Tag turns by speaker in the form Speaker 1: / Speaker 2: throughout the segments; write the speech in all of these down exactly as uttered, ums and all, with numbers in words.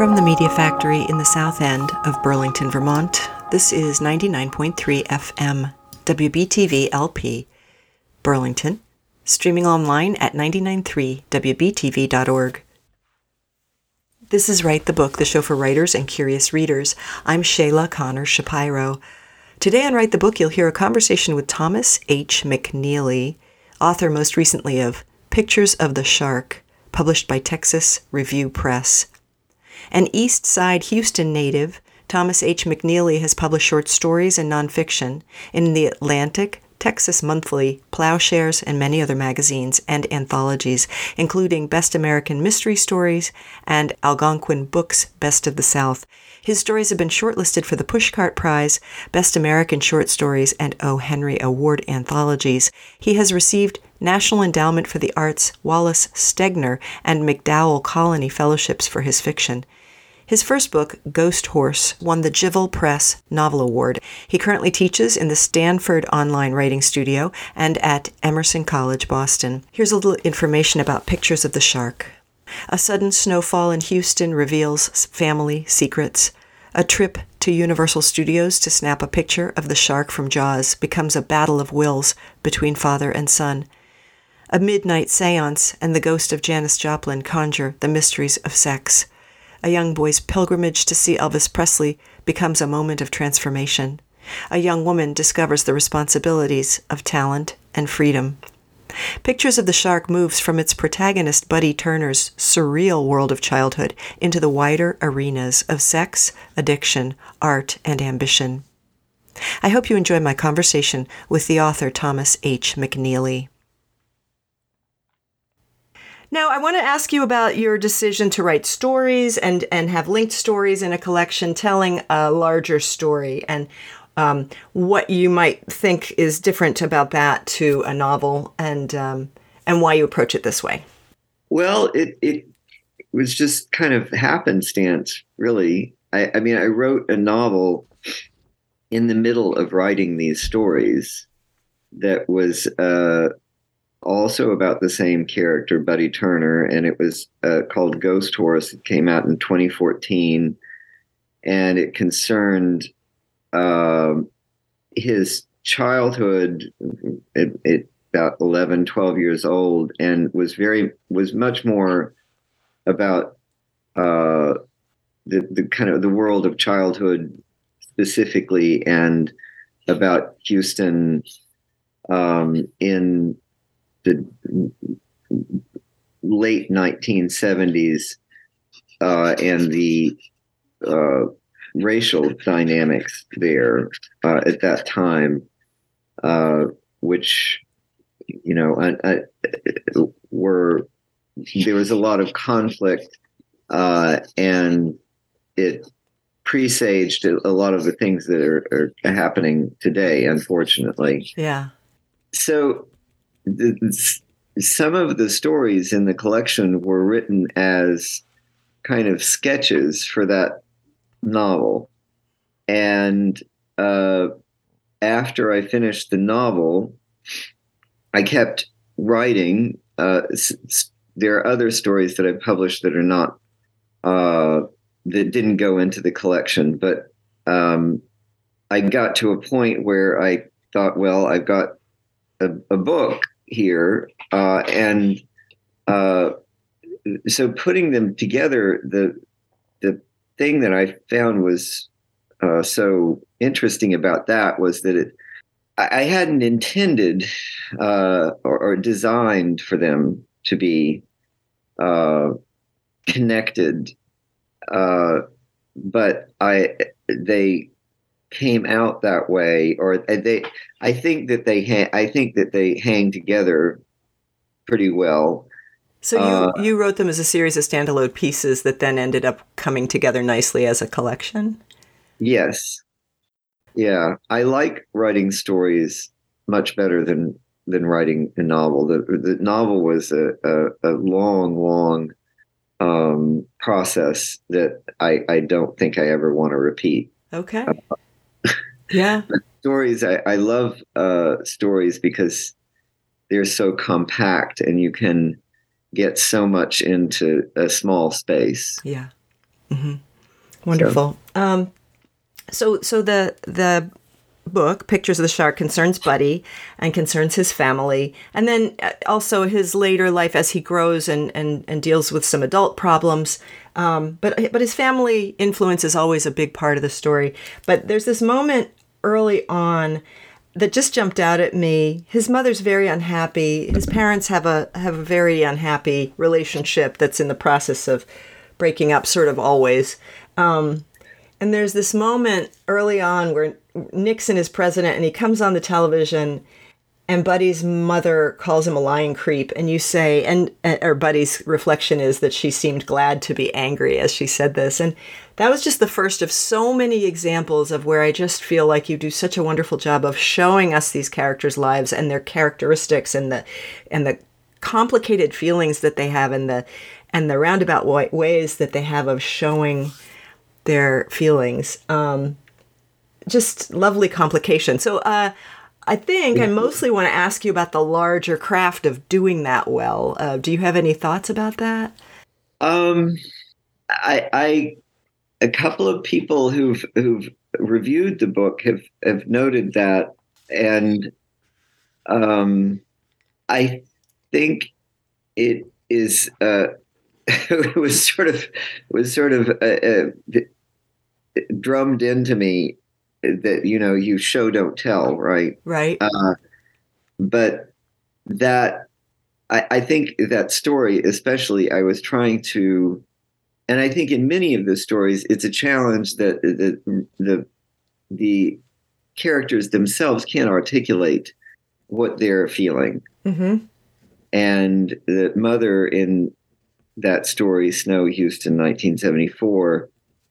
Speaker 1: From the Media Factory in the south end of Burlington, Vermont, this is ninety-nine point three F M, W B T V L P, Burlington, streaming online at nine nine three W B T V dot org. This is Write the Book, the show for writers and curious readers. I'm Shayla Connor Shapiro. Today on Write the Book, you'll hear a conversation with Thomas H. McNeely, author most recently of Pictures of the Shark, published by Texas Review Press. An East Side Houston native, Thomas H. McNeely has published short stories and nonfiction in The Atlantic, Texas Monthly, Plowshares, and many other magazines and anthologies, including Best American Mystery Stories and Algonquin Books' Best of the South. His stories have been shortlisted for the Pushcart Prize, Best American Short Stories, and O. Henry Award anthologies. He has received National Endowment for the Arts, Wallace Stegner, and MacDowell Colony Fellowships for his fiction. His first book, Ghost Horse, won the Jivel Press Novel Award. He currently teaches in the Stanford Online Writing Studio and at Emerson College, Boston. Here's a little information about Pictures of the Shark. A sudden snowfall in Houston reveals family secrets. A trip to Universal Studios to snap a picture of the shark from Jaws becomes a battle of wills between father and son. A midnight seance and the ghost of Janis Joplin conjure the mysteries of sex. A young boy's pilgrimage to see Elvis Presley becomes a moment of transformation. A young woman discovers the responsibilities of talent and freedom. Pictures of the Shark moves from its protagonist Buddy Turner's surreal world of childhood into the wider arenas of sex, addiction, art, and ambition. I hope you enjoy my conversation with the author Thomas H. McNeely. Now, I want to ask you about your decision to write stories and, and have linked stories in a collection telling a larger story, and um, what you might think is different about that to a novel, and um, and why you approach it this way.
Speaker 2: Well, it it was just kind of happenstance, really. I, I mean, I wrote a novel in the middle of writing these stories that was uh, also about the same character, Buddy Turner, and it was uh, called Ghost Horse. It came out in twenty fourteen, and it concerned uh, his childhood at, at about eleven, twelve years old, and was very was much more about uh, the the kind of the world of childhood specifically, and about Houston um, in the late nineteen seventies uh, and the uh, racial dynamics there uh, at that time, uh, which, you know, I, I, were there was a lot of conflict, uh, and it presaged a lot of the things that are, are happening today, unfortunately.
Speaker 1: Yeah.
Speaker 2: So the, some of the stories in the collection were written as kind of sketches for that novel. And uh, after I finished the novel, I kept writing. Uh, s- there are other stories that I published that are not, uh, that didn't go into the collection, but um, I got to a point where I thought, well, I've got a, a book here, uh, and uh, so putting them together, the the thing that I found was uh, so interesting about that was that it, I, I hadn't intended uh, or, or designed for them to be uh, connected, uh, but I they came out that way, or they. I think that they. Ha- I think that they hang together pretty well.
Speaker 1: So you,
Speaker 2: uh,
Speaker 1: you wrote them as a series of standalone pieces that then ended up coming together nicely as a collection?
Speaker 2: Yes. Yeah. I like writing stories much better than than writing a novel. The, the novel was a, a, a long, long um, process that I, I don't think I ever want to repeat.
Speaker 1: Okay. Uh, yeah.
Speaker 2: Stories, I, I love uh, stories because they're so compact and you can get so much into a small space.
Speaker 1: Yeah. Mm-hmm. Wonderful. So. Um, so, so the the book, Pictures of the Shark, concerns Buddy and concerns his family, and then also his later life as he grows and and, and deals with some adult problems. Um, but but his family influence is always a big part of the story. But there's this moment early on that just jumped out at me. His mother's very unhappy. His parents have a have a very unhappy relationship that's in the process of breaking up, sort of always. Um, and there's this moment early on where Nixon is president and he comes on the television and Buddy's mother calls him a lying creep. And you say, and or Buddy's reflection is that she seemed glad to be angry as she said this. And that was just the first of so many examples of where I just feel like you do such a wonderful job of showing us these characters' lives and their characteristics and the and the complicated feelings that they have and the and the roundabout ways that they have of showing their feelings. Um, just lovely complication. So uh, I think I mostly want to ask you about the larger craft of doing that well. Uh, do you have any thoughts about that?
Speaker 2: Um, I, I, a couple of people who've who've reviewed the book have have noted that, and um, I think it is. Uh, it was sort of was sort of uh, uh, drummed into me that, you know, you show don't tell, right?
Speaker 1: Right.
Speaker 2: Uh, but that I, I think that story, especially, I was trying to, and I think in many of the stories, it's a challenge that the the the characters themselves can't articulate what they're feeling,
Speaker 1: mm-hmm.
Speaker 2: and the mother in that story, Snow Houston, nineteen seventy-four,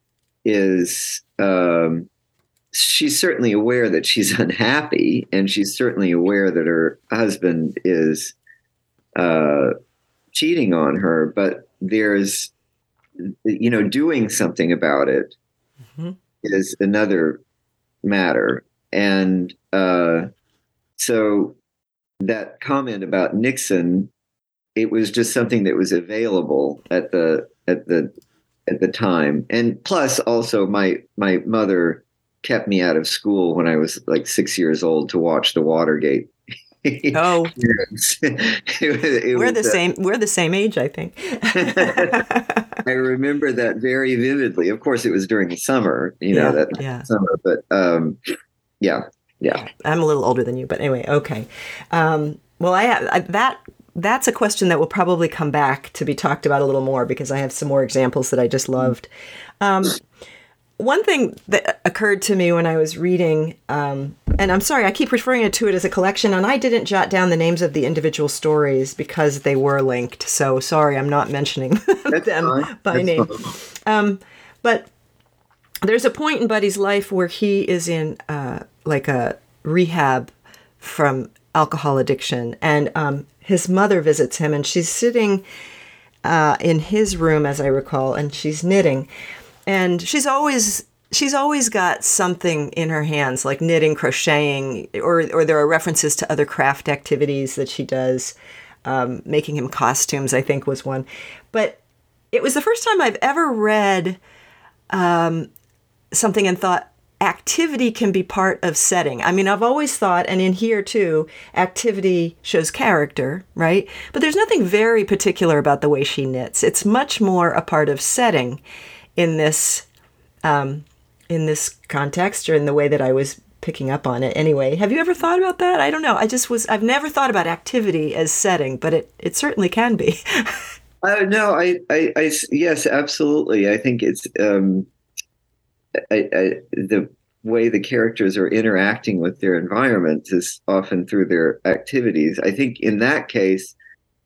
Speaker 2: is um, she's certainly aware that she's unhappy, and she's certainly aware that her husband is uh, cheating on her. But there's, you know, doing something about it mm-hmm. is another matter. And uh, so that comment about Nixon, it was just something that was available at the at the at the time, and plus also my my mother kept me out of school when I was like six years old to watch the Watergate.
Speaker 1: Oh,
Speaker 2: it was, it
Speaker 1: we're
Speaker 2: was,
Speaker 1: the
Speaker 2: uh,
Speaker 1: same. We're the same age, I think.
Speaker 2: I remember that very vividly. Of course, it was during the summer, you know,
Speaker 1: yeah,
Speaker 2: that
Speaker 1: yeah.
Speaker 2: summer. But um, yeah, yeah.
Speaker 1: I'm a little older than you, but anyway, okay. Um, well, I, I that. That's a question that will probably come back to be talked about a little more because I have some more examples that I just loved. Um, one thing that occurred to me when I was reading, um, and I'm sorry, I keep referring to it as a collection, and I didn't jot down the names of the individual stories because they were linked. So sorry, I'm not mentioning them
Speaker 2: fine.
Speaker 1: by
Speaker 2: That's
Speaker 1: name. Um, but there's a point in Buddy's life where he is in uh, like a rehab from alcohol addiction, and um, his mother visits him, and she's sitting uh, in his room, as I recall, and she's knitting, and she's always she's always got something in her hands, like knitting, crocheting, or or there are references to other craft activities that she does. Um, making him costumes, I think, was one, but it was the first time I've ever read um, something and thought, activity can be part of setting. I mean, I've always thought, and in here too, activity shows character, right? But there's nothing very particular about the way she knits. It's much more a part of setting in this um, in this context, or in the way that I was picking up on it. Anyway, have you ever thought about that? I don't know. I just was, I've never thought about activity as setting, but it, it certainly can be.
Speaker 2: uh, no, I, I, I, yes, absolutely. I think it's, um, I, I, the way the characters are interacting with their environment is often through their activities. I think in that case,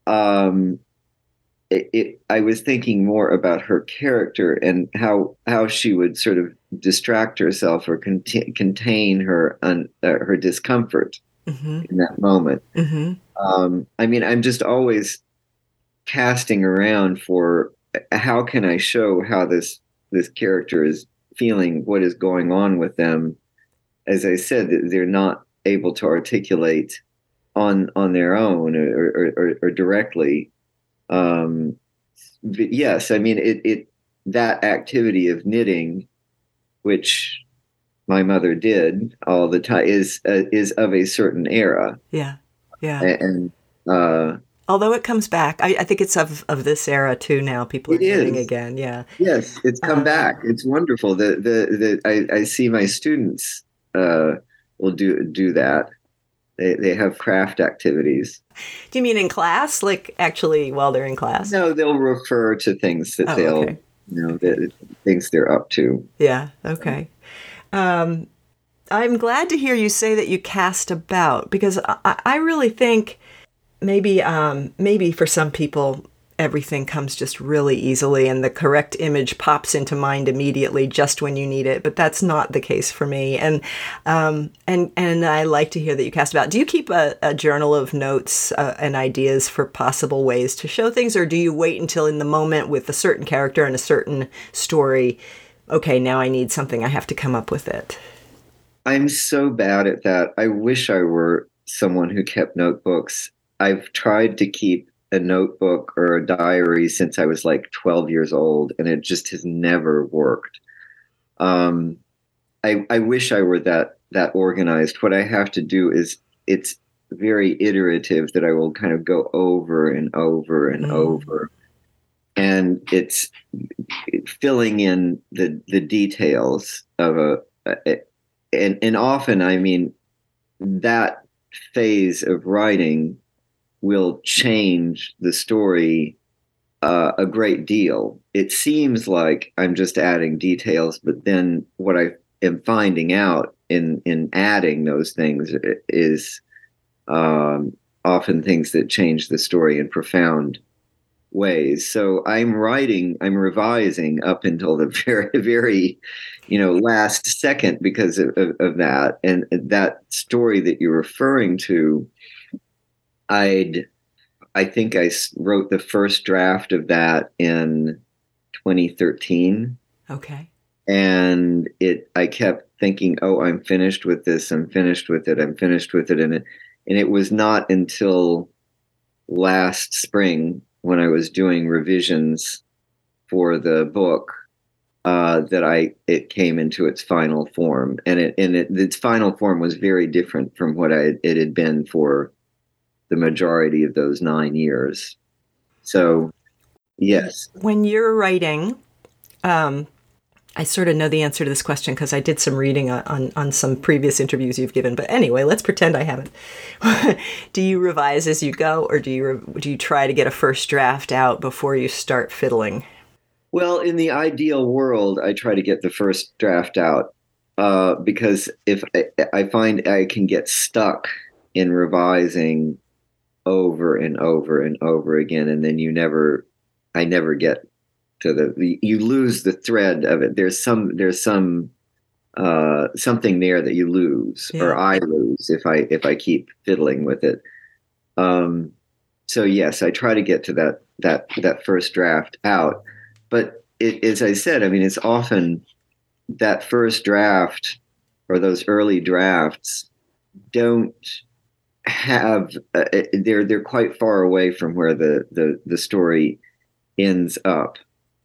Speaker 2: um, it, it, I was thinking more about her character and how how she would sort of distract herself or cont- contain her un, uh, her discomfort mm-hmm. in that moment. Mm-hmm. Um, I mean, I'm just always casting around for how can I show how this this character is feeling, what is going on with them. As I said, they're not able to articulate on on their own or, or, or, or directly. Um, but yes, I mean it, it. that activity of knitting, which my mother did all the time, is uh, is of a certain era.
Speaker 1: Yeah, yeah.
Speaker 2: And uh,
Speaker 1: although it comes back, I, I think it's of, of this era too now. People are knitting
Speaker 2: is.
Speaker 1: again. Yeah.
Speaker 2: Yes, it's come um, back. It's wonderful. The the the I, I see my students uh, will do do that. They they have craft activities.
Speaker 1: Do you mean in class, like actually while they're in class?
Speaker 2: No, they'll refer to things that
Speaker 1: oh,
Speaker 2: they'll
Speaker 1: okay.
Speaker 2: you know that things they're up to.
Speaker 1: Yeah. Okay. Um, I'm glad to hear you say that you cast about, because I, I really think maybe um, maybe for some people everything comes just really easily and the correct image pops into mind immediately just when you need it. But that's not the case for me. And um, and and I like to hear that you cast about. Do you keep a, a journal of notes uh, and ideas for possible ways to show things, or do you wait until in the moment with a certain character and a certain story, okay, now I need something, I have to come up with it?
Speaker 2: I'm so bad at that. I wish I were someone who kept notebooks. I've tried to keep a notebook or a diary since I was like twelve years old, and it just has never worked. Um, I, I wish I were that that organized. What I have to do is it's very iterative, that I will kind of go over and over and mm. over, and it's filling in the the details of a, a and and often, I mean, that phase of writing will change the story uh, a great deal. It seems like I'm just adding details, but then what I am finding out in in adding those things is um, often things that change the story in profound ways. So I'm writing, I'm revising up until the very, very, you know, last second because of, of, of that. And that story that you're referring to, I'd, I think I wrote the first draft of that in twenty thirteen.
Speaker 1: Okay.
Speaker 2: And it, I kept thinking, oh, I'm finished with this. I'm finished with it. I'm finished with it. And it, and it was not until last spring when I was doing revisions for the book uh, that I, it came into its final form. And it, and it, its final form was very different from what I, it had been for the majority of those nine years. So, yes.
Speaker 1: When you're writing, um, I sort of know the answer to this question because I did some reading on, on some previous interviews you've given. But anyway, let's pretend I haven't. Do you revise as you go, or do you do you try to get a first draft out before you start fiddling?
Speaker 2: Well, in the ideal world, I try to get the first draft out uh, because if I, I find I can get stuck in revising over and over and over again, and then you never, I never get to the, you lose the thread of it. There's some, there's some, uh, something there that you lose, yeah. or I lose if I, if I keep fiddling with it. Um, so yes, I try to get to that, that, that first draft out, but it, as I said, I mean, it's often that first draft or those early drafts don't have, uh, they're, they're quite far away from where the, the, the story ends up.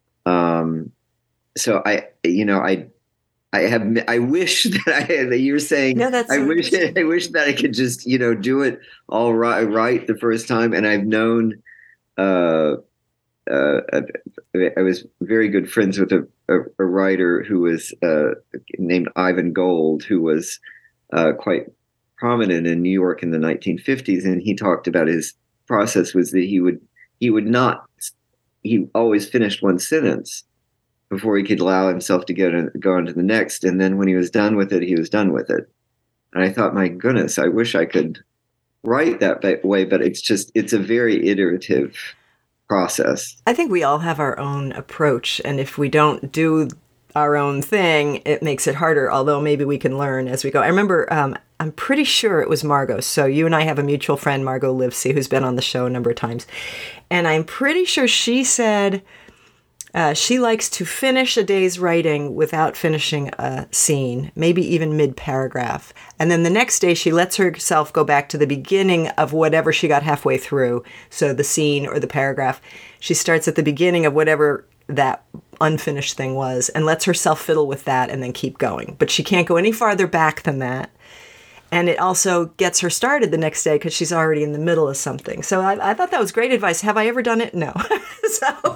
Speaker 2: Um, so I, you know, I, I have, I wish that I had, that you're saying,
Speaker 1: no, that's
Speaker 2: I wish, I wish that I could just, you know, do it all right, right the first time. And I've known, uh, uh, I was very good friends with a, a, a writer who was, uh, named Ivan Gold, who was, uh, quite prominent in New York in the nineteen fifties. And he talked about his process was that he would, he would not, he always finished one sentence before he could allow himself to go, to, go on to the next. And then when he was done with it, he was done with it. And I thought, my goodness, I wish I could write that way, but it's just, it's a very iterative process.
Speaker 1: I think we all have our own approach. And if we don't do our own thing, it makes it harder, although maybe we can learn as we go. I remember, um, I'm pretty sure it was Margot. So you and I have a mutual friend, Margot Livesey, who's been on the show a number of times. And I'm pretty sure she said uh, she likes to finish a day's writing without finishing a scene, maybe even mid-paragraph. And then the next day she lets herself go back to the beginning of whatever she got halfway through. So the scene or the paragraph, she starts at the beginning of whatever that unfinished thing was, and lets herself fiddle with that and then keep going. But she can't go any farther back than that. And it also gets her started the next day because she's already in the middle of something. So I, I thought that was great advice. Have I ever done it? No. so.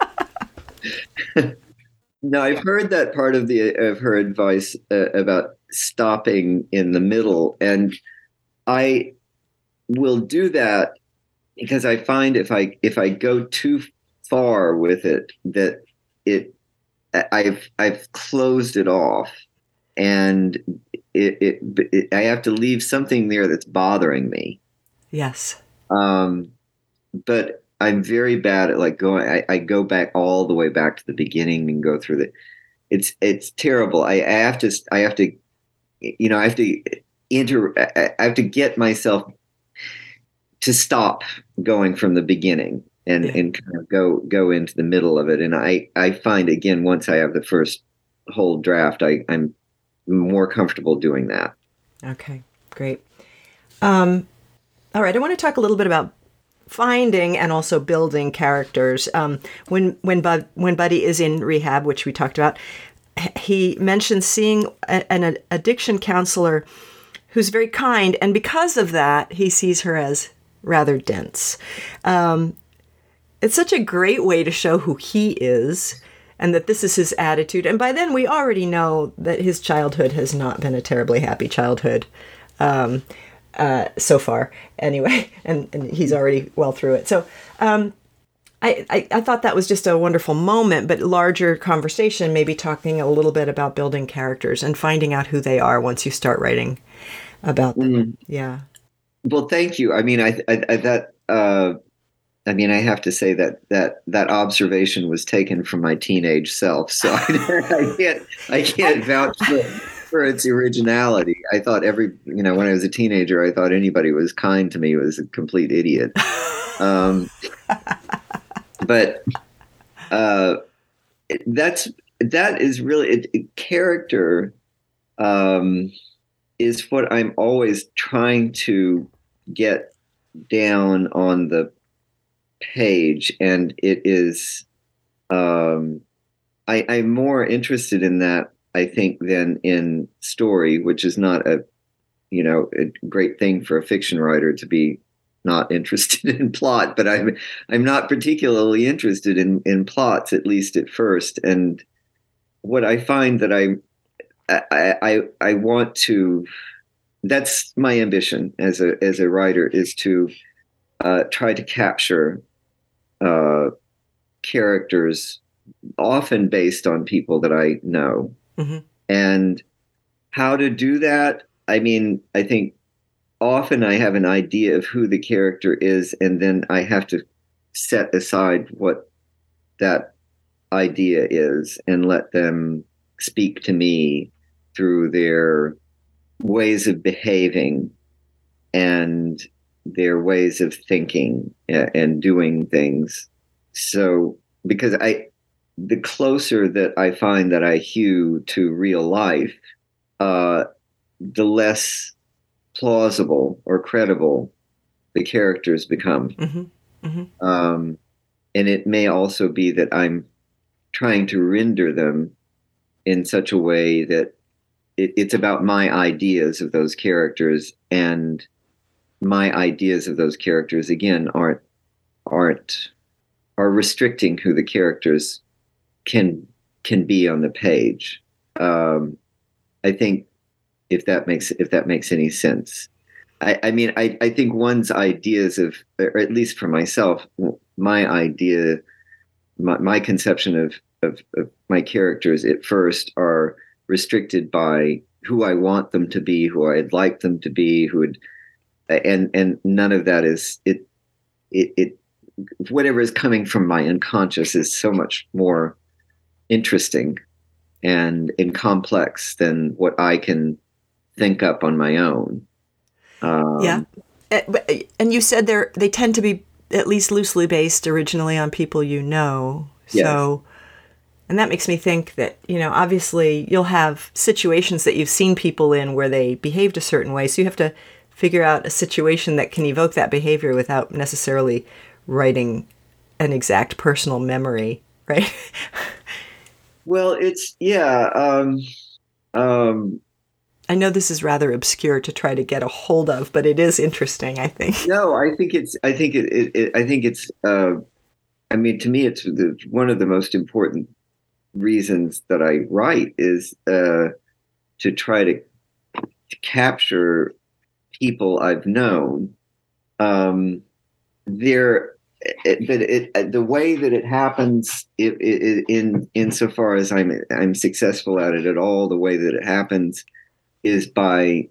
Speaker 2: No, I've heard that part of the of her advice uh, about stopping in the middle, and I will do that because I find if I if I go too far with it, that it I've I've closed it off, and it, it, it I have to leave something there that's bothering me.
Speaker 1: Yes.
Speaker 2: Um, but I'm very bad at like going. I, I go back all the way back to the beginning and go through the. It's it's terrible. I, I have to. I have to. You know, I have to enter. I have to get myself to stop going from the beginning and
Speaker 1: Yeah.
Speaker 2: and kind of go go into the middle of it. And I I find again once I have the first whole draft, I I'm more comfortable doing that.
Speaker 1: Okay, great. Um, all right, I want to talk a little bit about finding and also building characters. Um, when when Bud, when Buddy is in rehab, which we talked about, he mentions seeing a, an addiction counselor who's very kind, and because of that, he sees her as rather dense. Um, it's such a great way to show who he is, and that this is his attitude. And by then, we already know that his childhood has not been a terribly happy childhood. Um, Uh, so far, anyway, and, and he's already well through it. So um, I, I, I thought that was just a wonderful moment, but larger conversation, maybe talking a little bit about building characters and finding out who they are once you start writing about them. Mm. Yeah.
Speaker 2: Well, thank you. I mean, I, I, I that uh, I mean, I have to say that that that observation was taken from my teenage self, so I, I can't I can't vouch for. for its originality. I thought every, you know, when I was a teenager, I thought anybody who was kind to me was a complete idiot. Um, but uh, that's, that is really, it, it, character um, is what I'm always trying to get down on the page. And it is, um, I, I'm more interested in that, I think, than in story, which is not a, you know, a great thing for a fiction writer to be not interested in plot. But I'm, I'm not particularly interested in, in plots, at least at first. And what I find that I, I, I, I want to, that's my ambition as a as a writer, is to uh, try to capture uh, characters, often based on people that I know. Mm-hmm. And how to do that? I mean, I think often I have an idea of who the character is, and then I have to set aside what that idea is and let them speak to me through their ways of behaving and their ways of thinking and doing things. So, because I, the closer that I find that I hew to real life, uh, the less plausible or credible the characters become. Mm-hmm. Mm-hmm. Um, and it may also be that I'm trying to render them in such a way that it, it's about my ideas of those characters, and my ideas of those characters, again, aren't aren't are restricting who the characters can can be on the page. Um, I think if that makes if that makes any sense. I, I mean, I, I think one's ideas of, or at least for myself, my idea, my, my conception of, of, of my characters at first are restricted by who I want them to be, who I'd like them to be, who would, and and none of that is it. It, it whatever is coming from my unconscious is so much more interesting and and complex than what I can think up on my own. Um,
Speaker 1: yeah, and you said they're they tend to be at least loosely based originally on people you know.
Speaker 2: Yes.
Speaker 1: So, and that makes me think that, you know, obviously you'll have situations that you've seen people in where they behaved a certain way. So you have to figure out a situation that can evoke that behavior without necessarily writing an exact personal memory right?
Speaker 2: Well, it's yeah. Um, um,
Speaker 1: I know this is rather obscure to try to get a hold of, but it is interesting, I think.
Speaker 2: no, I think it's. I think it. it, it I think it's. Uh, I mean, to me, it's the, one of the most important reasons that I write is uh, to try to, to capture people I've known. Um, there, it, but it, the way that it happens, it, it, in insofar as I'm I'm successful at it at all, the way that it happens is by,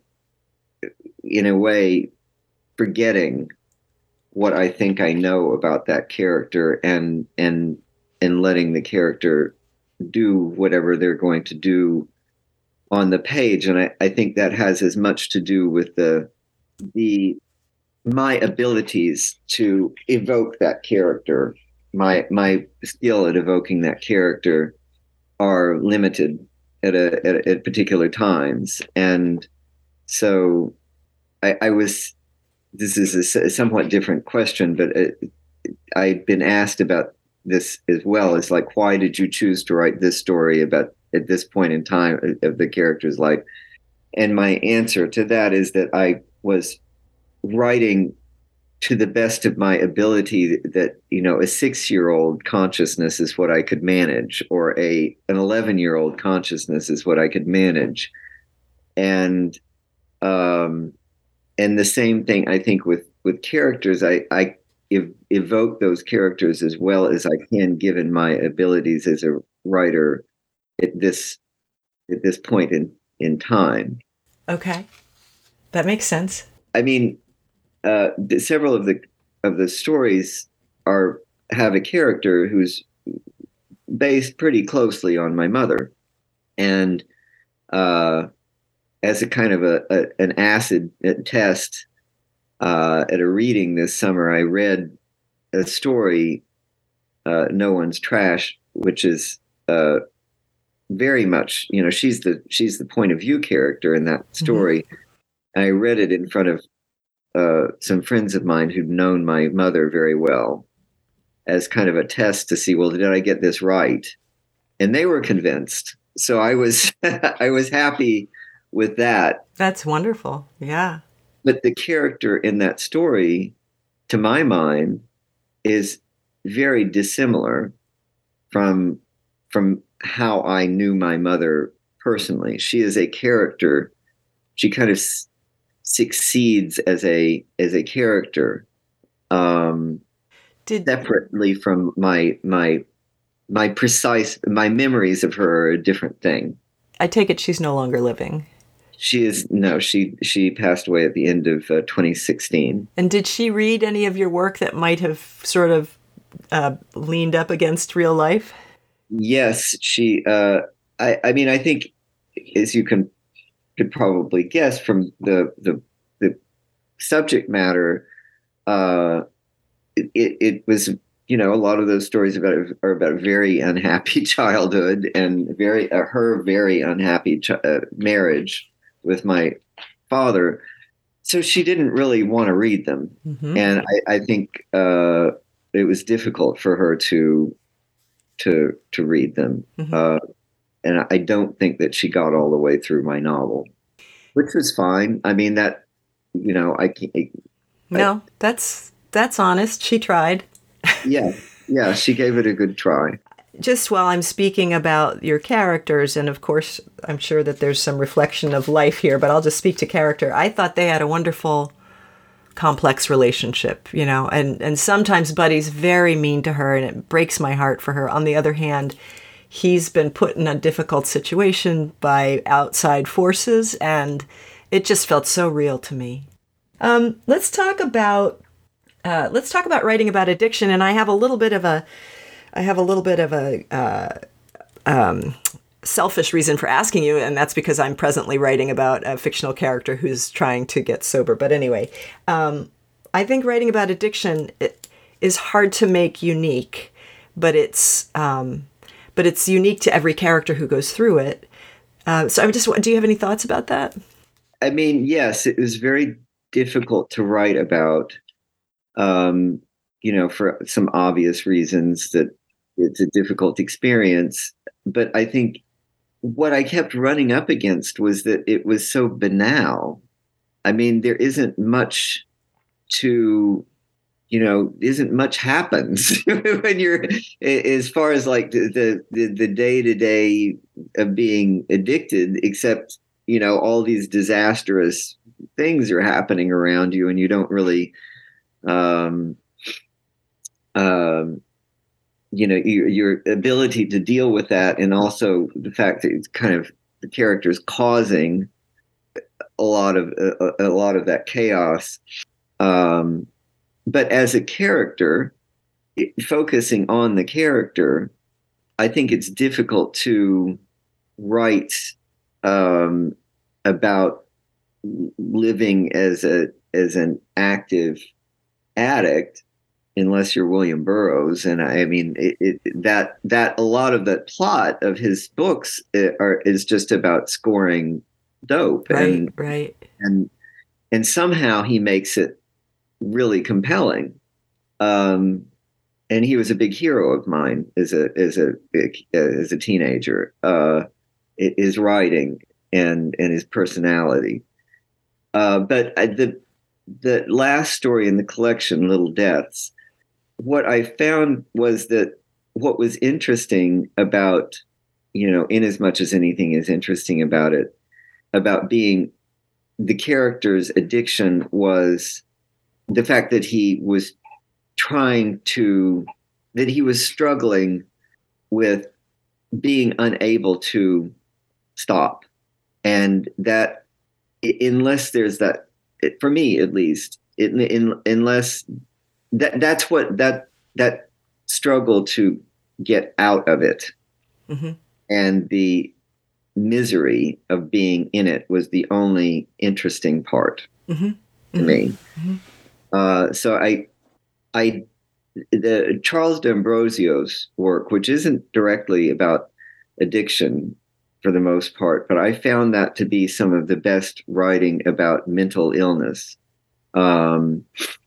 Speaker 2: in a way, forgetting what I think I know about that character and and and letting the character do whatever they're going to do on the page. And I, I think that has as much to do with the the my abilities to evoke that character. My my skill at evoking that character are limited at a at, at particular times. And so I, I was this is a, a somewhat different question, but it, I've been asked about this as well. It's like, why did you choose to write this story about at this point in time of the character's life? And my answer to that is that I was writing to the best of my ability that, you know, a six-year-old consciousness is what I could manage, or a an eleven-year-old consciousness is what I could manage. And um, and the same thing, I think, with with characters, I, I ev- evoke those characters as well as I can, given my abilities as a writer at this at this point in, in time.
Speaker 1: Okay. That makes sense.
Speaker 2: I mean, uh, the, several of the of the stories are have a character who's based pretty closely on my mother, and uh, as a kind of a, a an acid test uh, at a reading this summer, I read a story, uh, "No One's Trash," which is uh, very much, you know, she's the she's the point of view character in that story. Mm-hmm. I read it in front of uh, some friends of mine who'd known my mother very well, as kind of a test to see, well, did I get this right? And they were convinced. So I was I was happy with that.
Speaker 1: That's wonderful. Yeah.
Speaker 2: But the character in that story, to my mind, is very dissimilar from from how I knew my mother personally. She is a character. She kind of s- succeeds as a as a character, um, Did, separately from my my my precise my memories of her are a different thing.
Speaker 1: I take it she's no longer living.
Speaker 2: She is no. She she passed away at the end of uh, twenty sixteen.
Speaker 1: And did she read any of your work that might have sort of uh, leaned up against real life?
Speaker 2: Yes, she. Uh, I I mean, I think, as you can could probably guess from the the the subject matter, uh, it it was, you know, a lot of those stories about are about a very unhappy childhood and very uh, her very unhappy ch- uh, marriage with my father. So she didn't really want to read them, mm-hmm. and I, I think uh, it was difficult for her to to to read them. Mm-hmm. Uh, and I don't think that she got all the way through my novel, which was fine. I mean, that, you know, I can't. I,
Speaker 1: no, that's that's honest. She tried.
Speaker 2: yeah, yeah, she gave it a good try.
Speaker 1: Just while I'm speaking about your characters, and of course, I'm sure that there's some reflection of life here, but I'll just speak to character. I thought they had a wonderful, complex relationship, you know, and, and sometimes Buddy's very mean to her, and it breaks my heart for her. On the other hand, he's been put in a difficult situation by outside forces, and it just felt so real to me. Um, let's talk about uh, let's talk about writing about addiction, and I have a little bit of a I have a little bit of a uh, um, selfish reason for asking you, and that's because I'm presently writing about a fictional character who's trying to get sober. But anyway, um, I think writing about addiction is hard to make unique, but it's um, but it's unique to every character who goes through it. Uh, so I'm just, do you have any thoughts about that?
Speaker 2: I mean, yes, it was very difficult to write about, um, you know, for some obvious reasons that it's a difficult experience. But I think what I kept running up against was that it was so banal. I mean, there isn't much to, you know, isn't much happens when you're, as far as like the the the day to day of being addicted, except, you know, all these disastrous things are happening around you, and you don't really, um, um, you know, your, your ability to deal with that, and also the fact that it's kind of the characters causing a lot of a, a lot of that chaos. Um, but as a character, it, focusing on the character, I think it's difficult to write um, about living as a as an active addict, unless you're William Burroughs. And I mean, it, it, that that a lot of the plot of his books are is just about scoring dope,
Speaker 1: right,
Speaker 2: and
Speaker 1: right,
Speaker 2: and and somehow he makes it really compelling. Um, and he was a big hero of mine as a as a as a teenager. Uh, his writing and and his personality. Uh, but the the last story in the collection, Little Deaths, what I found was that what was interesting about, you know, in as much as anything is interesting about it, about being the character's addiction, was the fact that he was trying to, that he was struggling with being unable to stop. And that unless there's that, for me at least, in, in, unless that that's what that that struggle to get out of it, mm-hmm. and the misery of being in it was the only interesting part mm-hmm. to mm-hmm. me. Mm-hmm. Uh, so I, I, the Charles D'Ambrosio's work, which isn't directly about addiction for the most part, but I found that to be some of the best writing about mental illness. Um,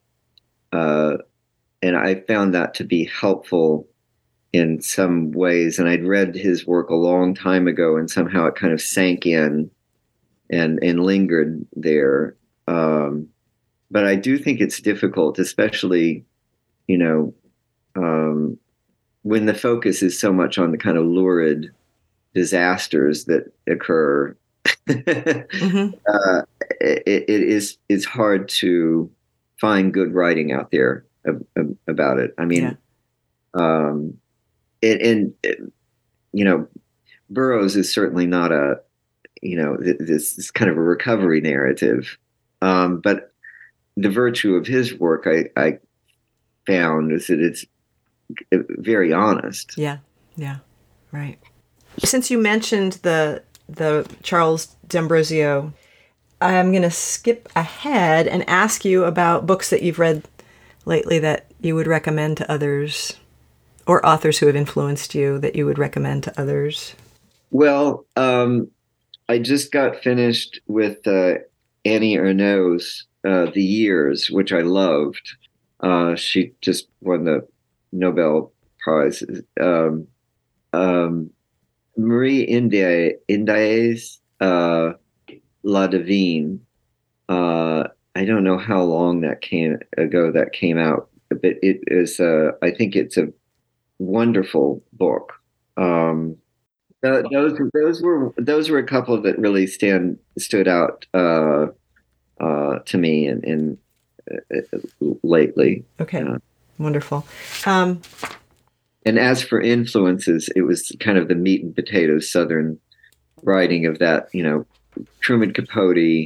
Speaker 2: uh, and I found that to be helpful in some ways. And I'd read his work a long time ago, and somehow it kind of sank in and, and lingered there. Um, but I do think it's difficult, especially, you know, um, when the focus is so much on the kind of lurid disasters that occur. mm-hmm. uh, it, it is it's hard to find good writing out there ab- ab- about it. I mean, yeah. um, it, and it, you know, Burroughs is certainly not a, you know, this, this kind of a recovery narrative, um, but the virtue of his work, I, I found, is that it's very honest.
Speaker 1: Yeah, yeah, right. Since you mentioned the the Charles D'Ambrosio, I'm going to skip ahead and ask you about books that you've read lately that you would recommend to others, or authors who have influenced you that you would recommend to others.
Speaker 2: Well, um, I just got finished with uh, Annie Ernaux's uh, The Years, which I loved. Uh, she just won the Nobel Prize. Um, um, Marie India's uh, La Divine. Uh, I don't know how long that came ago that came out, but it is. Uh, I think it's a wonderful book. Um, th- those those were those were a couple that really stand stood out uh, uh, to me in, in uh, lately.
Speaker 1: Okay, uh, wonderful. Um,
Speaker 2: And as for influences, it was kind of the meat and potatoes Southern writing of that, you know, Truman Capote.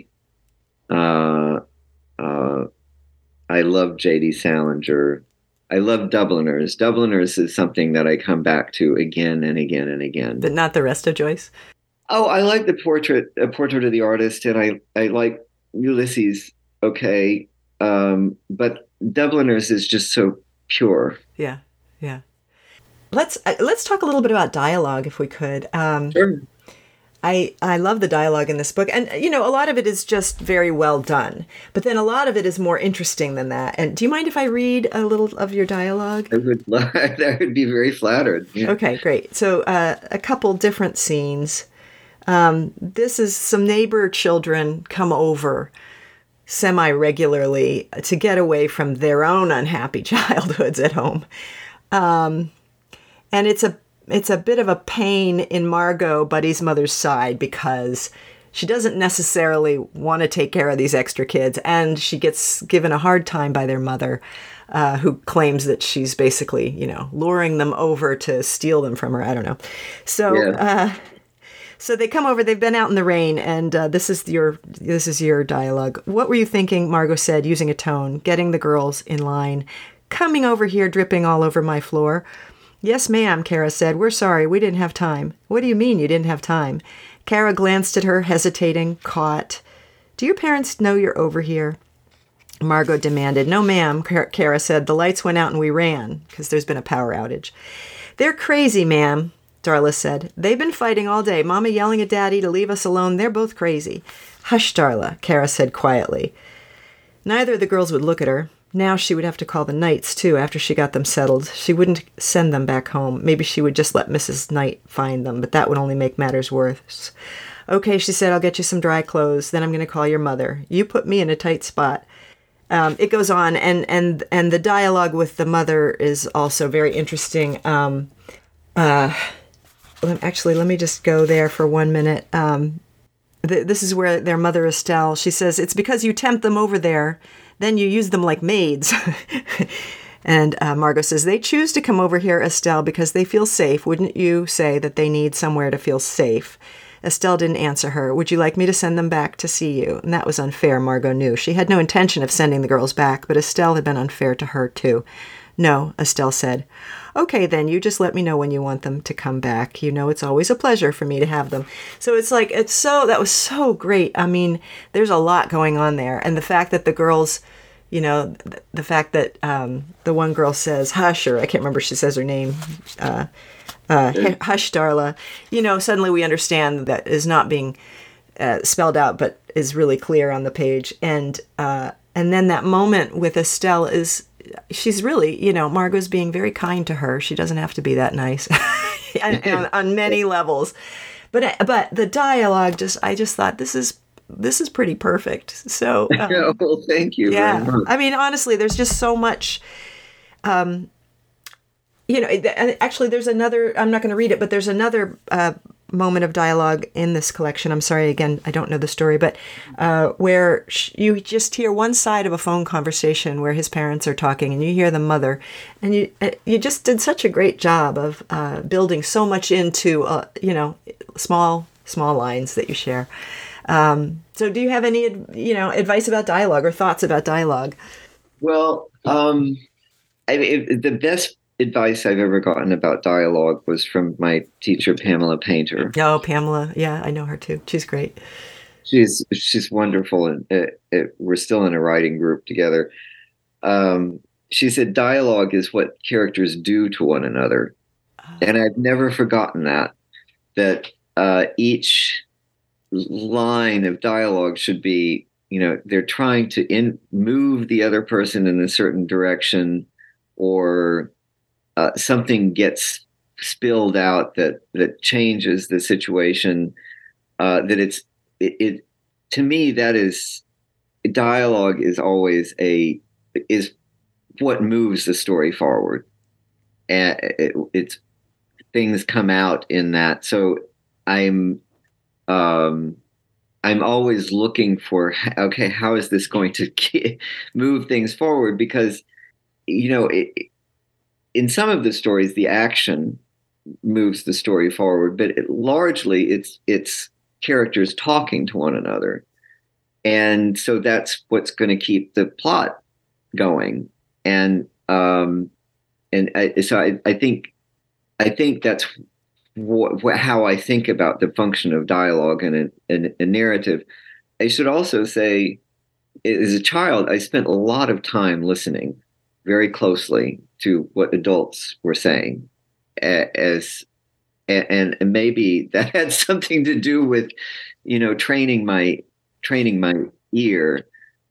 Speaker 2: Uh, uh, I love J D Salinger. I love Dubliners. Dubliners is something that I come back to again and again and again.
Speaker 1: But not the rest of Joyce?
Speaker 2: Oh, I like the portrait, a portrait of the artist, and I, I like Ulysses. Okay. Um, but Dubliners is just so pure.
Speaker 1: Yeah. Yeah. Let's uh, let's talk a little bit about dialogue, if we could. Um,
Speaker 2: sure.
Speaker 1: I, I love the dialogue in this book. And, you know, a lot of it is just very well done. But then a lot of it is more interesting than that. And do you mind if I read a little of your dialogue?
Speaker 2: I would, I would be very flattered. Yeah.
Speaker 1: Okay, great. So uh, a couple different scenes. Um, this is some neighbor children come over semi-regularly to get away from their own unhappy childhoods at home. Um, and it's a it's a bit of a pain in Margot, Buddy's mother's side, because she doesn't necessarily want to take care of these extra kids, and she gets given a hard time by their mother, uh, who claims that she's basically, you know, luring them over to steal them from her. I don't know. So, yeah. uh, so they come over. They've been out in the rain, and uh, this is your this is your dialogue. What were you thinking? Margot said, using a tone, getting the girls in line. Coming over here, dripping all over my floor. Yes, ma'am, Kara said. We're sorry. We didn't have time. What do you mean you didn't have time? Kara glanced at her, hesitating, caught. Do your parents know you're over here? Margot demanded. No, ma'am, Kara said. The lights went out and we ran, because there's been a power outage. They're crazy, ma'am, Darla said. They've been fighting all day. Mama yelling at Daddy to leave us alone. They're both crazy. Hush, Darla, Kara said quietly. Neither of the girls would look at her. Now she would have to call the Knights, too, after she got them settled. She wouldn't send them back home. Maybe she would just let Missus Knight find them, but that would only make matters worse. Okay, she said, I'll get you some dry clothes. Then I'm going to call your mother. You put me in a tight spot. Um, it goes on, and, and, and the dialogue with the mother is also very interesting. Um, uh, actually, let me just go there for one minute. Um, th- this is where their mother, Estelle, she says, it's because you tempt them over there. Then you use them like maids. And uh, Margot says, they choose to come over here, Estelle, because they feel safe. Wouldn't you say that they need somewhere to feel safe? Estelle didn't answer her. Would you like me to send them back to see you? And that was unfair, Margot knew. She had no intention of sending the girls back, but Estelle had been unfair to her, too. No, Estelle said. Okay, then, you just let me know when you want them to come back. You know, it's always a pleasure for me to have them. So it's like, it's so, that was so great. I mean, there's a lot going on there. And the fact that the girls, you know, the, the fact that um, the one girl says, hush, or I can't remember if she says her name, uh, uh, hush, Darla, you know, suddenly we understand that is not being uh, spelled out, but is really clear on the page. And, uh, and then that moment with Estelle is, she's really, you know, Margot's being very kind to her. She doesn't have to be that nice on, on many levels. But but the dialogue, just I just thought this is this is pretty perfect. So um,
Speaker 2: yeah, well, thank you.
Speaker 1: Yeah,
Speaker 2: very much.
Speaker 1: I mean, honestly, there's just so much. Um, you know, actually, there's another. I'm not going to read it, but there's another uh, moment of dialogue in this collection. I'm sorry, again, I don't know the story, but uh, where sh- you just hear one side of a phone conversation where his parents are talking, and you hear the mother, and you uh, you just did such a great job of uh, building so much into uh, you know small small lines that you share. Um, so, do you have any you know advice about dialogue or thoughts about dialogue?
Speaker 2: Well, um, I mean, it, the best advice I've ever gotten about dialogue was from my teacher, Pamela Painter.
Speaker 1: Oh, Pamela. Yeah, I know her too. She's great.
Speaker 2: She's she's wonderful. And it, it, we're still in a writing group together. Um, she said, dialogue is what characters do to one another. Oh. And I've never forgotten that, that uh, each line of dialogue should be, you know, they're trying to in, move the other person in a certain direction, or Uh, something gets spilled out that that changes the situation. Uh, that it's it, it to me that is dialogue is always a is what moves the story forward, and it, it's things come out in that. So I'm um, I'm always looking for, okay, how is this going to get, move things forward? Because you know it. In some of the stories, the action moves the story forward, but it, largely it's it's characters talking to one another, and so that's what's going to keep the plot going. And um, and I, so I, I think I think that's wh- wh- how I think about the function of dialogue and a, and a narrative. I should also say, as a child, I spent a lot of time listening very closely to what adults were saying, as and, and maybe that had something to do with, you know, training my training my ear.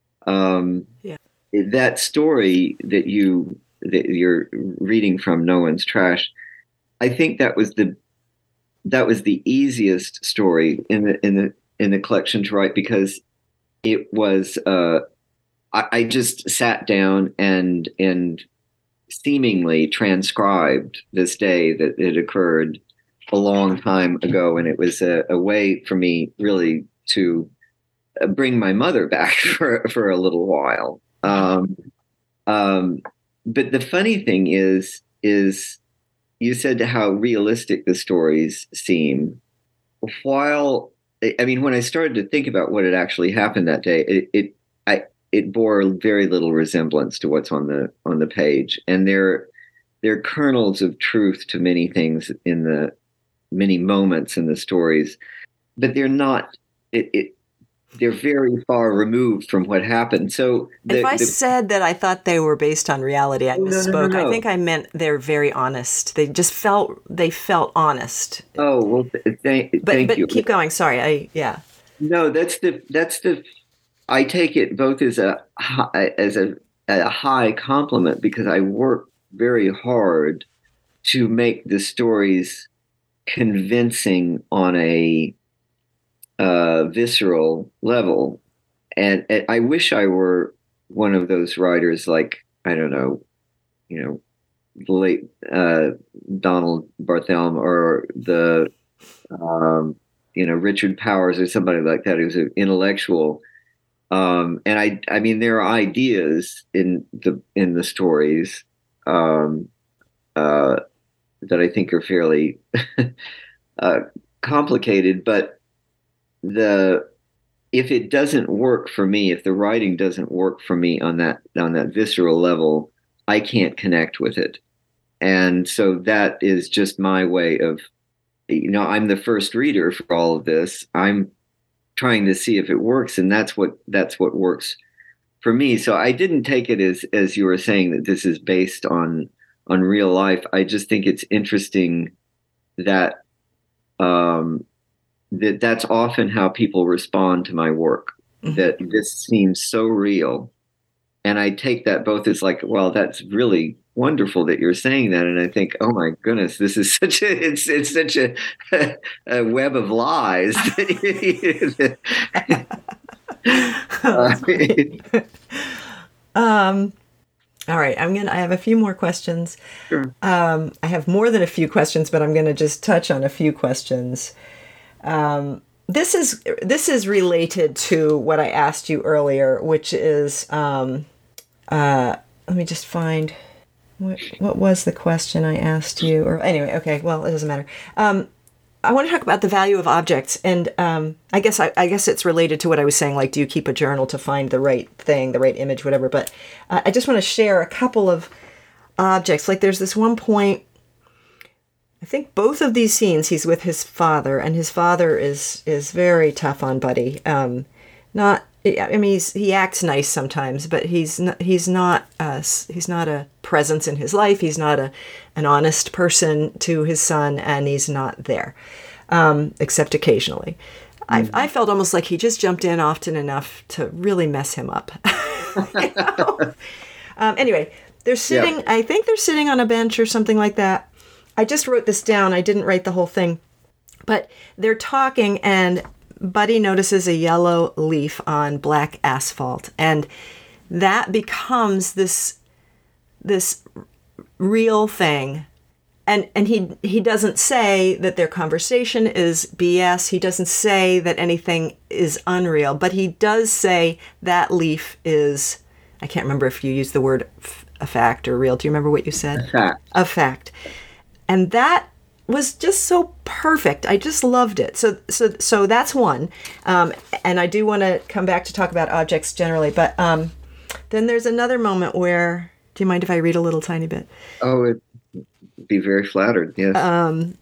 Speaker 2: Um,
Speaker 1: yeah.
Speaker 2: That story that you that you're reading from, No One's Trash, I think that was the that was the easiest story in the in the in the collection to write, because it was uh, I, I just sat down and and seemingly transcribed this day that it occurred a long time ago, and it was a, a way for me really to bring my mother back for for a little while. Um, um, but the funny thing is, is you said how realistic the stories seem. While I mean, when I started to think about what had actually happened that day, it it I it bore very little resemblance to what's on the on the page, and there there are kernels of truth to many things in the many moments in the stories, but they're not. It, it they're very far removed from what happened. So the,
Speaker 1: if I
Speaker 2: the,
Speaker 1: said that I thought they were based on reality, I
Speaker 2: oh,
Speaker 1: misspoke.
Speaker 2: no, no, no, no.
Speaker 1: I think I meant they're very honest. They just felt they felt honest.
Speaker 2: Oh well, th- th-
Speaker 1: but,
Speaker 2: thank
Speaker 1: but
Speaker 2: you.
Speaker 1: Keep going. Sorry. I yeah.
Speaker 2: No, that's the that's the. I take it both as a as a, a high compliment, because I work very hard to make the stories convincing on a uh, visceral level, and, and I wish I were one of those writers, like, I don't know, you know, the late uh, Donald Barthelme, or the um, you know, Richard Powers, or somebody like that who's an intellectual. Um, and I, I mean, there are ideas in the in the stories um, uh, that I think are fairly uh, complicated, but the if it doesn't work for me, if the writing doesn't work for me on that on that visceral level, I can't connect with it. And so that is just my way of, you know, I'm the first reader for all of this. I'm trying to see if it works, and that's what that's what works for me. So I didn't take it as as you were saying that this is based on on real life. I just think it's interesting that um, that that's often how people respond to my work. Mm-hmm. That this seems so real, and I take that both as like, well, that's really wonderful that you're saying that, and I think, oh my goodness, this is such a it's it's such a, a web of lies.
Speaker 1: um, all right, I'm gonna. I have a few more questions.
Speaker 2: Sure.
Speaker 1: Um, I have more than a few questions, but I'm gonna just touch on a few questions. Um, this is this is related to what I asked you earlier, which is, um, uh, let me just find. What, what was the question I asked you? Or anyway, okay, well, it doesn't matter. Um, I want to talk about the value of objects, and um, I guess I, I guess it's related to what I was saying. Like, do you keep a journal to find the right thing, the right image, whatever? But uh, I just want to share a couple of objects. Like, there's this one point. I think both of these scenes, he's with his father, and his father is is very tough on Buddy. Um, not. I mean, he's, he acts nice sometimes, but he's not, he's not a, he's not a presence in his life. He's not a an honest person to his son, and he's not there, um, except occasionally. Mm-hmm. I, I felt almost like he just jumped in often enough to really mess him up. You know? um, anyway, they're sitting, yeah. I think they're sitting on a bench or something like that. I just wrote this down. I didn't write the whole thing. But they're talking, and Buddy notices a yellow leaf on black asphalt, and that becomes this this real thing. And and he he doesn't say that their conversation is B S. He doesn't say that anything is unreal, but he does say that leaf is, I can't remember if you used the word f- a fact or real. Do you remember what you said?
Speaker 2: A fact.
Speaker 1: A fact. And that was just so perfect. I just loved it. So so so that's one. Um, and I do want to come back to talk about objects generally, but um, then there's another moment where, do you mind if I read a little tiny bit?
Speaker 2: Oh, it'd be very flattered, yes.
Speaker 1: Um,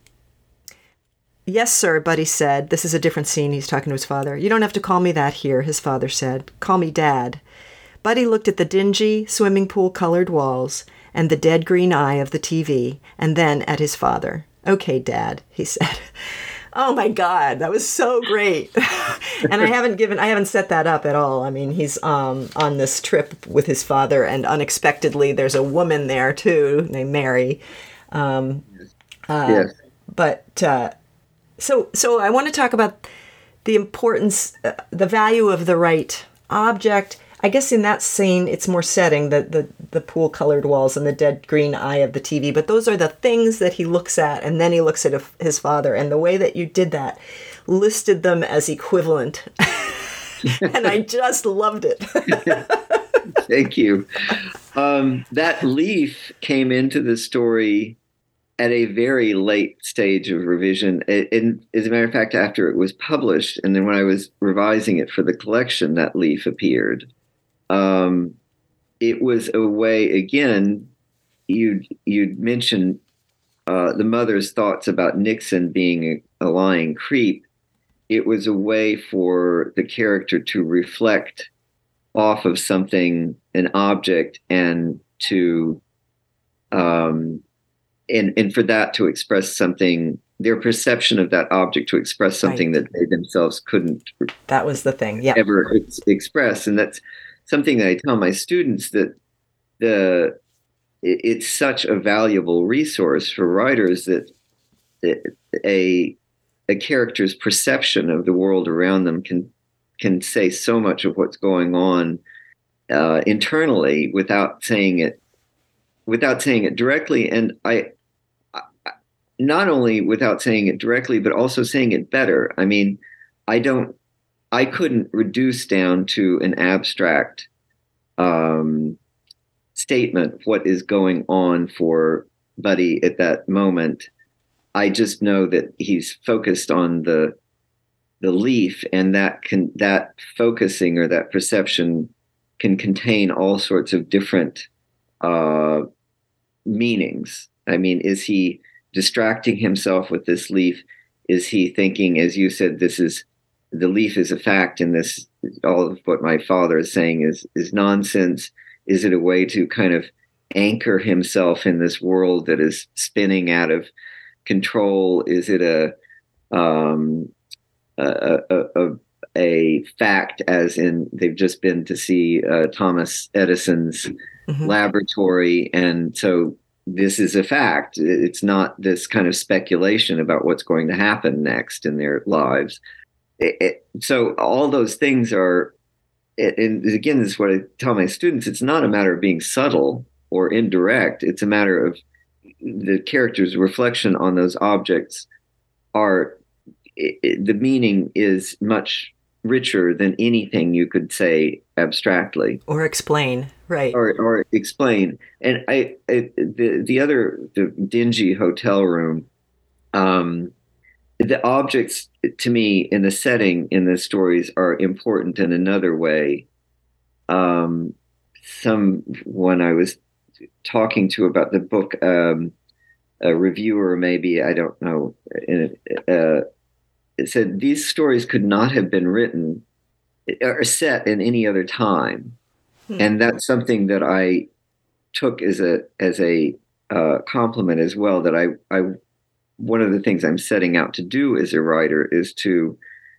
Speaker 1: yes, sir, Buddy said. This is a different scene. He's talking to his father. You don't have to call me that here, his father said. Call me Dad. Buddy looked at the dingy, swimming pool-colored walls and the dead green eye of the T V, and then at his father. Okay, Dad, he said. Oh my God, that was so great. And I haven't given, I haven't set that up at all. I mean, he's um, on this trip with his father, and unexpectedly there's a woman there too, named Mary. Um, uh,
Speaker 2: Yes.
Speaker 1: but uh, so, so I want to talk about the importance, uh, the value of the right object. I guess in that scene, it's more setting, the, the, the pool-colored walls and the dead green eye of the T V. But those are the things that he looks at, and then he looks at a, his father. And the way that you did that listed them as equivalent. And I just loved it.
Speaker 2: Thank you. Um, that leaf came into the story at a very late stage of revision. And as a matter of fact, after it was published, and then when I was revising it for the collection, that leaf appeared. Um, it was a way, again, you'd, you'd mentioned uh, the mother's thoughts about Nixon being a, a lying creep. It was a way for the character to reflect off of something, an object, and to, um, and, and for that to express something, their perception of that object to express something right. that they themselves couldn't.
Speaker 1: That was the thing, yeah.
Speaker 2: Ever ex- express. And that's something that I tell my students, that the it, it's such a valuable resource for writers, that a a character's perception of the world around them can can say so much of what's going on uh, internally without saying it without saying it directly. And I, I not only without saying it directly, but also saying it better. I mean, I don't. I couldn't reduce down to an abstract um, statement what is going on for Buddy at that moment. I just know that he's focused on the the leaf, and that can that focusing or that perception can contain all sorts of different uh, meanings. I mean, is he distracting himself with this leaf? Is he thinking, as you said, this is the leaf is a fact, and this all of what my father is saying is is nonsense? Is it a way to kind of anchor himself in this world that is spinning out of control? Is it a um, a, a, a, a fact, as in they've just been to see uh, Thomas Edison's mm-hmm. laboratory, and so this is a fact? It's not this kind of speculation about what's going to happen next in their lives. It, it, so all those things are, and again, this is what I tell my students, it's not a matter of being subtle or indirect. It's a matter of the character's reflection on those objects are, it, it, the meaning is much richer than anything you could say abstractly.
Speaker 1: Or explain, right.
Speaker 2: Or, or explain. And I, I the, the other, the dingy hotel room, um, the objects to me in the setting in the stories are important in another way. Um, someone I was talking to about the book, um, a reviewer, maybe, I don't know, in it, uh, it said these stories could not have been written or set in any other time. Hmm. And that's something that I took as a, as a uh, compliment as well, that I, I, one of the things I'm setting out to do as a writer is to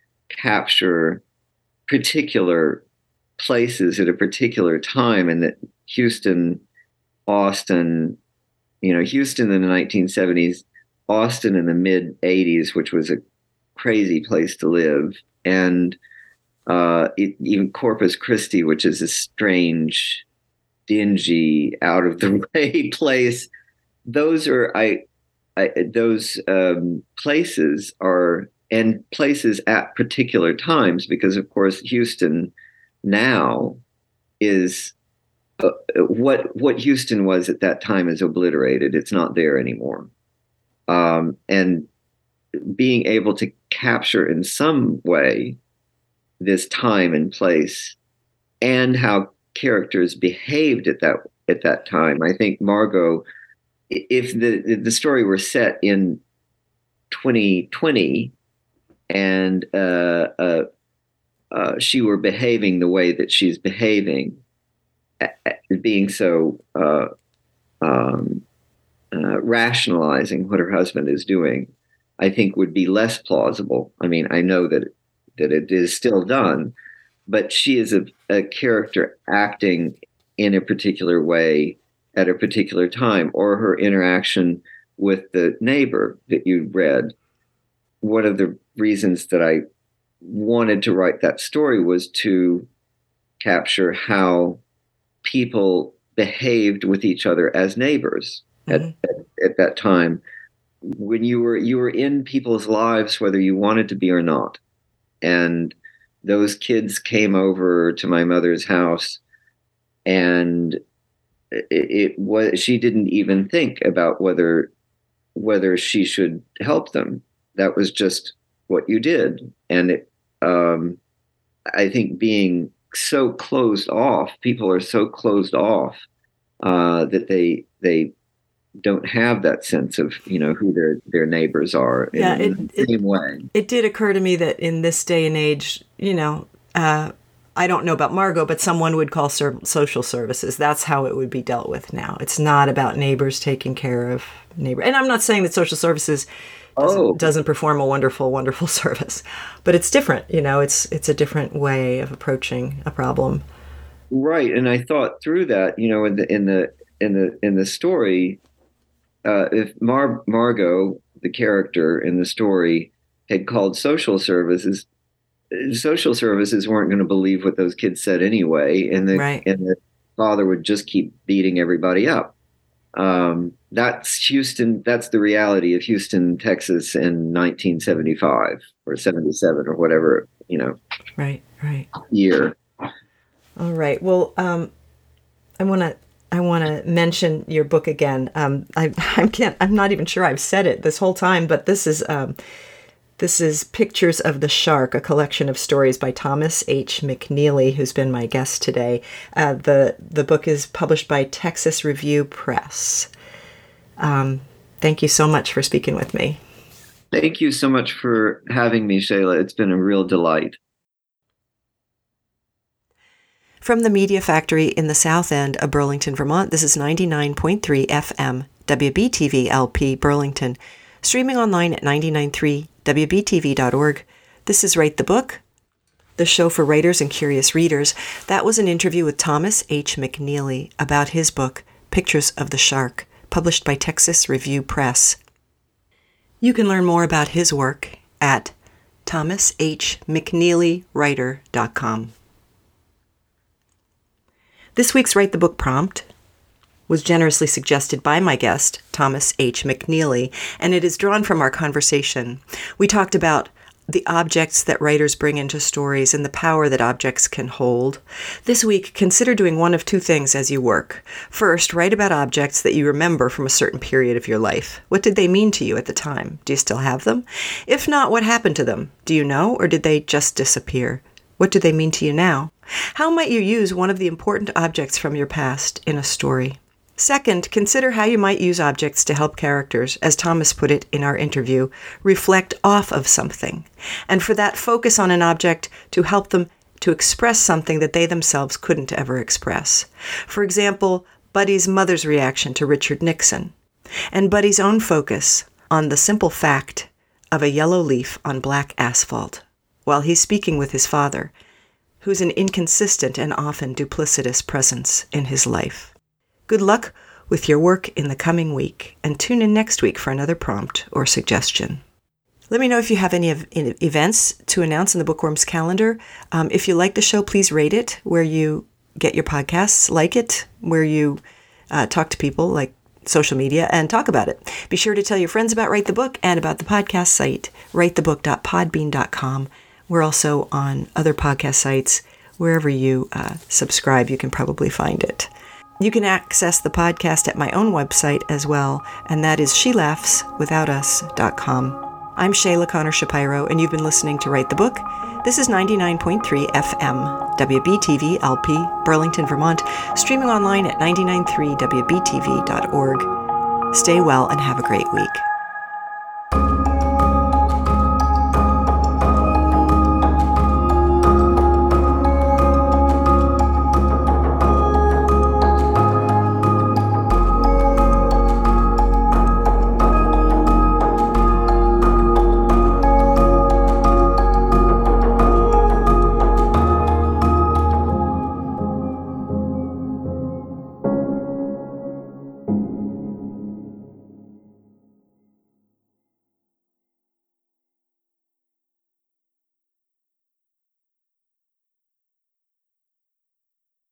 Speaker 2: capture particular places at a particular time, and that Houston, Austin, you know, Houston in the nineteen seventies, Austin in the mid eighties, which was a crazy place to live, and uh, it, even Corpus Christi, which is a strange, dingy, out of the way place. Those are I. I, those um, places are, and places at particular times, because of course Houston now is uh, what what Houston was at that time is obliterated. It's not there anymore. Um, and being able to capture in some way this time and place and how characters behaved at that at that time. I think Margot, if the if the story were set in twenty twenty and uh, uh, uh, she were behaving the way that she's behaving, being so uh, um, uh, rationalizing what her husband is doing, I think would be less plausible. I mean, I know that that it is still done, but she is a, a character acting in a particular way at a particular time, or her interaction with the neighbor that you read. One of the reasons that I wanted to write that story was to capture how people behaved with each other as neighbors mm-hmm. at, at, at that time, when you were you were in people's lives, whether you wanted to be or not. And those kids came over to my mother's house, and it, it was she didn't even think about whether whether she should help them. That was just what you did. And it, um, I think being so closed off, people are so closed off uh, that they they don't have that sense of, you know, who their their neighbors are in, yeah, it, in the same
Speaker 1: it,
Speaker 2: way.
Speaker 1: It did occur to me that in this day and age, you know, uh, I don't know about Margot, but someone would call ser- social services. That's how it would be dealt with now. It's not about neighbors taking care of neighbor. And I'm not saying that social services doesn't, oh. doesn't perform a wonderful, wonderful service, but it's different. You know, it's it's a different way of approaching a problem.
Speaker 2: Right, and I thought through that. You know, in the in the in the in the story. Uh, if Mar- Margot, the character in the story, had called social services, social services weren't going to believe what those kids said anyway, and the
Speaker 1: right.
Speaker 2: and the father would just keep beating everybody up. Um, that's Houston. That's the reality of Houston, Texas, in nineteen seventy-five or seventy-seven or whatever, you know.
Speaker 1: Right. Right.
Speaker 2: Year.
Speaker 1: All right. Well, um, I want to. I want to mention your book again. Um, I, I can't. I'm not even sure I've said it this whole time, but this is um, this is Pictures of the Shark, a collection of stories by Thomas H. McNeely, who's been my guest today. Uh, the The book is published by Texas Review Press. Um, thank you so much for speaking with me.
Speaker 2: Thank you so much for having me, Shayla. It's been a real delight.
Speaker 1: From the Media Factory in the South End of Burlington, Vermont, this is ninety-nine point three F M, W B T V L P, Burlington. Streaming online at ninety-nine point three W B T V dot org. This is Write the Book, the show for writers and curious readers. That was an interview with Thomas H. McNeely about his book, Pictures of the Shark, published by Texas Review Press. You can learn more about his work at thomas h mcneely writer dot com. This week's Write the Book prompt was generously suggested by my guest, Thomas H. McNeely, and it is drawn from our conversation. We talked about the objects that writers bring into stories and the power that objects can hold. This week, consider doing one of two things as you work. First, write about objects that you remember from a certain period of your life. What did they mean to you at the time? Do you still have them? If not, what happened to them? Do you know, or did they just disappear? What do they mean to you now? How might you use one of the important objects from your past in a story? Second, consider how you might use objects to help characters, as Thomas put it in our interview, reflect off of something. And for that, focus on an object to help them to express something that they themselves couldn't ever express. For example, Buddy's mother's reaction to Richard Nixon, and Buddy's own focus on the simple fact of a yellow leaf on black asphalt, while he's speaking with his father, who's an inconsistent and often duplicitous presence in his life. Good luck with your work in the coming week, and tune in next week for another prompt or suggestion. Let me know if you have any of, in, events to announce in the Bookworms calendar. Um, if you like the show, please rate it where you get your podcasts, like it where you uh, talk to people, like social media, and talk about it. Be sure to tell your friends about Write the Book and about the podcast site, write the book dot podbean dot com. We're also on other podcast sites. Wherever you uh, subscribe, you can probably find it. You can access the podcast at my own website as well, and that is she laughs without us dot com. I'm Shayla Connor Shapiro, and you've been listening to Write the Book. This is ninety-nine point three F M, W B T V L P, Burlington, Vermont, streaming online at ninety-nine point three W B T V dot org. Stay well and have a great week.